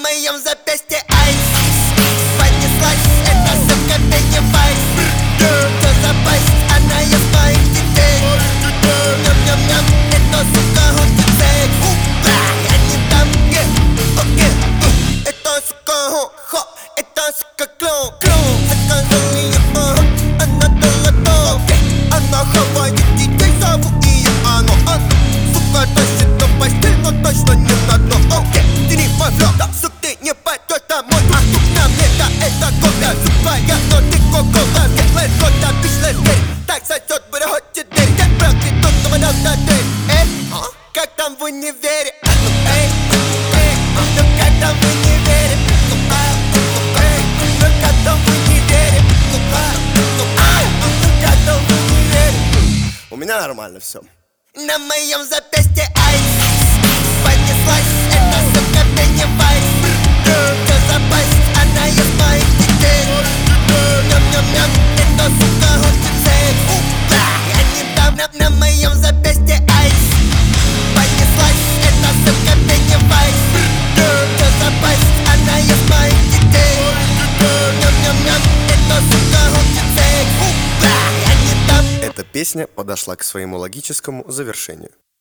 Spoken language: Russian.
моем запястье айс. Понеслась эта сука Пеннивайз. Что за пасть, она ест моих детей. Ням-ням-ням, эта сука хочет секс. Я не дам, эта сука хо-хо, эта сука клоун. Закажу ее, она долго. Она хавает детей, зову ее оно. Сука тащит на постель, но точно не на дно. Ты не мой флот, сука, ты не пойдешь домой. А тут на мне, да, это кофе. Сука, я, но ты кока-кола. Let's go, да, bitch, let's get it. Так сойдет, буду хоть теперь. Я брат, ты тут, но мы дал до дверь. Как там в универе? Ну как там в универе? Ну как там в универе? Ну как там в универе? У меня нормально все. На моем запястье айс. Понеслась эта сука Пеннивайз. Что за пасть, она ест моих детей. Ням-ням-ням, эта сука хочет секс. Я не дам, на моем запястье айс. Понеслась эта сука Пеннивайз. Что за пасть, она ест моих детей. Ням-ням-ням, эта сука хочет секс. Я не дам. Эта песня подошла к своему логическому завершению.